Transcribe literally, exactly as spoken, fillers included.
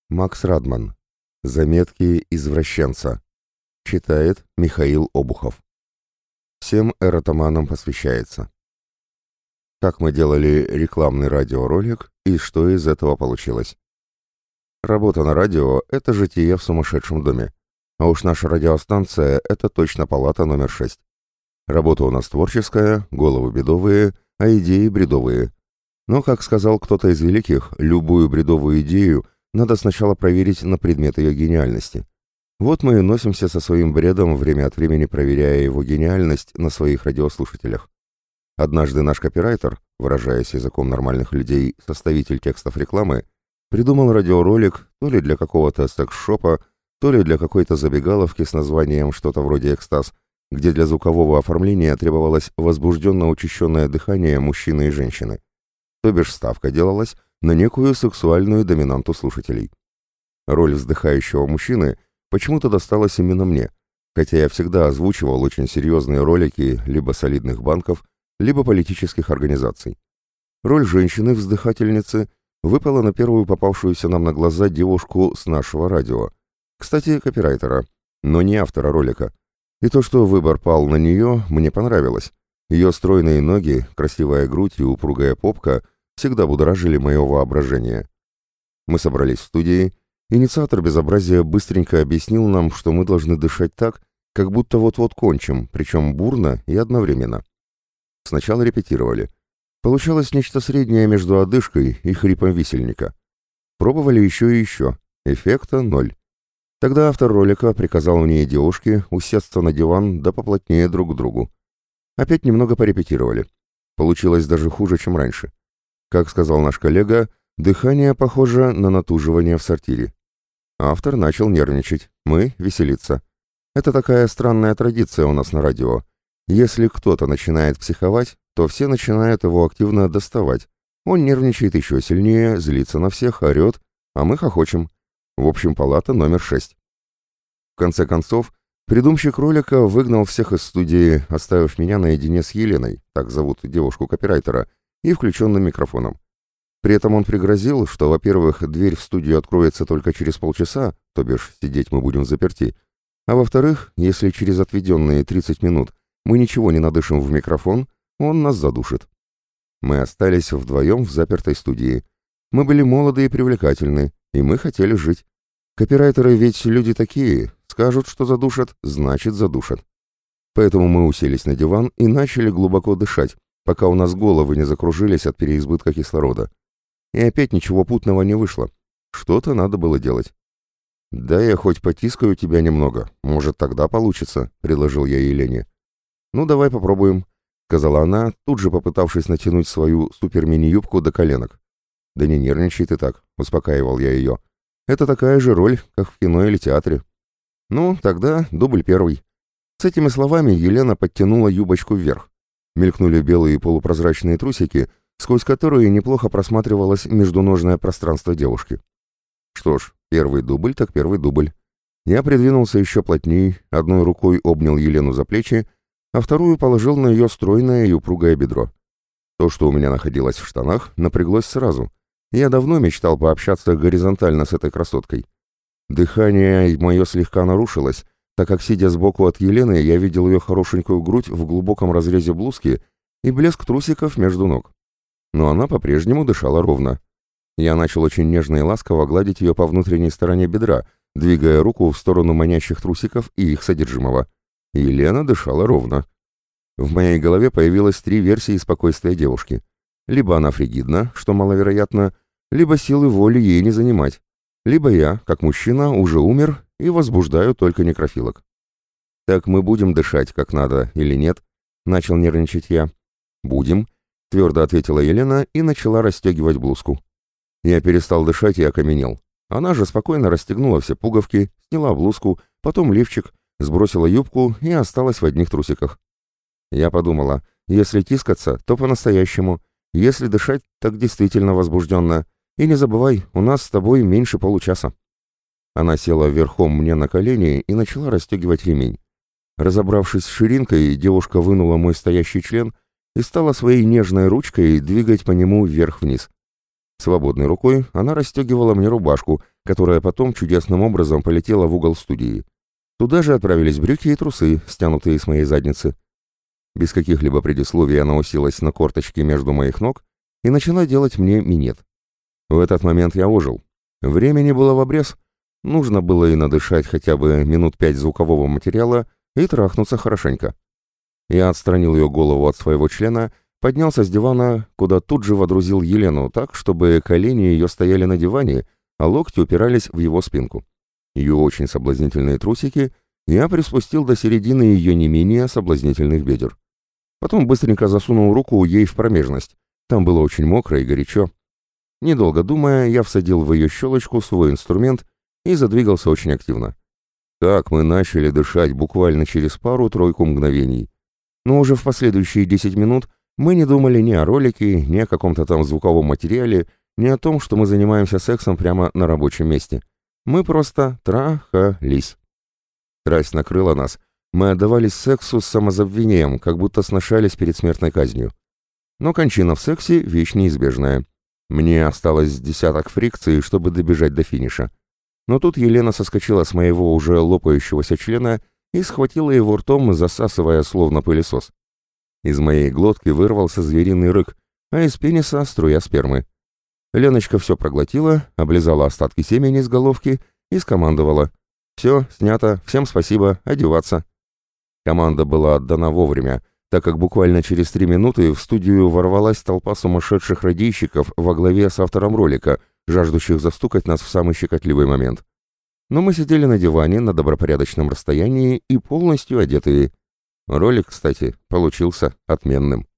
Макс Радман. Заметки извращенца. Читает Михаил Обухов. Всем эротоманам посвящается. Как мы делали рекламный радиоролик и что из этого получилось? Работа на радио – это житие в сумасшедшем доме. А уж наша радиостанция – это точно палата номер шесть. Работа у нас творческая, головы бедовые, а идеи бредовые. Но, как сказал кто-то из великих, любую бредовую идею надо сначала проверить на предмет ее гениальности. Вот мы и носимся со своим бредом, время от времени проверяя его гениальность на своих радиослушателях. Однажды наш копирайтер, выражаясь языком нормальных людей, составитель текстов рекламы, придумал радиоролик то ли для какого-то секс-шопа, то ли для какой-то забегаловки с названием что-то вроде «Экстаз», где для звукового оформления требовалось возбужденно-учащенное дыхание мужчины и женщины. То бишь ставка делалась на некую сексуальную доминанту слушателей. Роль вздыхающего мужчины почему-то досталась именно мне, хотя я всегда озвучивал очень серьезные ролики либо солидных банков, либо политических организаций. Роль женщины-вздыхательницы выпала на первую попавшуюся нам на глаза девушку с нашего радио. Кстати, копирайтера, но не автора ролика. И то, что выбор пал на нее, мне понравилось. Ее стройные ноги, красивая грудь и упругая попка всегда будоражили мое воображение. Мы собрались в студии. Инициатор безобразия быстренько объяснил нам, что мы должны дышать так, как будто вот-вот кончим, причем бурно и одновременно. Сначала репетировали. Получалось нечто среднее между одышкой и хрипом висельника. Пробовали еще и еще. Эффекта ноль. Тогда автор ролика приказал мне и девушке усесться на диван да поплотнее друг к другу. Опять немного порепетировали. Получилось даже хуже, чем раньше. Как сказал наш коллега, дыхание похоже на натуживание в сортире. Автор начал нервничать, мы — веселиться. Это такая странная традиция у нас на радио. Если кто-то начинает психовать, то все начинают его активно доставать. Он нервничает еще сильнее, злится на всех, орет, а мы хохочем. В общем, палата номер шесть. В конце концов, придумщик ролика выгнал всех из студии, оставив меня наедине с Еленой, так зовут девушку-копирайтера, и включенным микрофоном. При этом он пригрозил, что, во-первых, дверь в студию откроется только через полчаса, то бишь сидеть мы будем заперти, а во-вторых, если через отведенные тридцать минут мы ничего не надышим в микрофон, он нас задушит. Мы остались вдвоем в запертой студии. Мы были молоды и привлекательны, и мы хотели жить. Копирайтеры ведь люди такие, скажут, что задушат, значит задушат. Поэтому мы уселись на диван и начали глубоко дышать, пока у нас головы не закружились от переизбытка кислорода. И опять ничего путного не вышло. Что-то надо было делать. «Да я хоть потискаю тебя немного, может, тогда получится», — предложил я Елене. «Ну, давай попробуем», — сказала она, тут же попытавшись натянуть свою супер-мини-юбку до коленок. «Да не нервничай ты так», — успокаивал я ее. «Это такая же роль, как в кино или театре». «Ну, тогда дубль первый». С этими словами Елена подтянула юбочку вверх. Мелькнули белые полупрозрачные трусики, сквозь которые неплохо просматривалось междуножное пространство девушки. Что ж, первый дубль так первый дубль. Я придвинулся еще плотней, одной рукой обнял Елену за плечи, а вторую положил на ее стройное и упругое бедро. То, что у меня находилось в штанах, напряглось сразу. Я давно мечтал пообщаться горизонтально с этой красоткой. Дыхание мое слегка нарушилось, так как, сидя сбоку от Елены, я видел ее хорошенькую грудь в глубоком разрезе блузки и блеск трусиков между ног. Но она по-прежнему дышала ровно. Я начал очень нежно и ласково гладить ее по внутренней стороне бедра, двигая руку в сторону манящих трусиков и их содержимого. Елена дышала ровно. В моей голове появилось три версии спокойствия девушки. Либо она фригидна, что маловероятно, либо силы воли ей не занимать, либо я, как мужчина, уже умер и возбуждаю только некрофилок. «Так мы будем дышать как надо или нет?» — начал нервничать я. «Будем», — твердо ответила Елена и начала расстегивать блузку. Я перестал дышать и окаменел. Она же спокойно расстегнула все пуговки, сняла блузку, потом лифчик, сбросила юбку и осталась в одних трусиках. Я подумала, если тискаться, то по-настоящему, если дышать, так действительно возбужденно. И не забывай, у нас с тобой меньше получаса. Она села верхом мне на колени и начала расстегивать ремень. Разобравшись с ширинкой, девушка вынула мой стоящий член и стала своей нежной ручкой двигать по нему вверх-вниз. Свободной рукой она расстегивала мне рубашку, которая потом чудесным образом полетела в угол студии. Туда же отправились брюки и трусы, стянутые с моей задницы. Без каких-либо предисловий она уселась на корточки между моих ног и начала делать мне минет. В этот момент я ожил. Времени было в обрез. Нужно было и надышать хотя бы минут пять звукового материала и трахнуться хорошенько. Я отстранил ее голову от своего члена, поднялся с дивана, куда тут же водрузил Елену так, чтобы колени ее стояли на диване, а локти упирались в его спинку. Ее очень соблазнительные трусики я приспустил до середины ее не менее соблазнительных бедер. Потом быстренько засунул руку ей в промежность. Там было очень мокро и горячо. Недолго думая, я всадил в ее щелочку свой инструмент и задвигался очень активно. Так мы начали дышать буквально через пару-тройку мгновений. Но уже в последующие десять минут мы не думали ни о ролике, ни о каком-то там звуковом материале, ни о том, что мы занимаемся сексом прямо на рабочем месте. Мы просто трахались. Страсть накрыла нас. Мы отдавались сексу с самозабвением, как будто сношались перед смертной казнью. Но кончина в сексе — вещь неизбежная. Мне осталось десяток фрикций, чтобы добежать до финиша. Но тут Елена соскочила с моего уже лопающегося члена и схватила его ртом, засасывая словно пылесос. Из моей глотки вырвался звериный рык, а из пениса струя спермы. Леночка все проглотила, облизала остатки семени с головки и скомандовала: «Все, снято, всем спасибо, одеваться». Команда была отдана вовремя, так как буквально через три минуты в студию ворвалась толпа сумасшедших радийщиков во главе с автором ролика, жаждущих застукать нас в самый щекотливый момент. Но мы сидели на диване на добропорядочном расстоянии и полностью одетые. Ролик, кстати, получился отменным.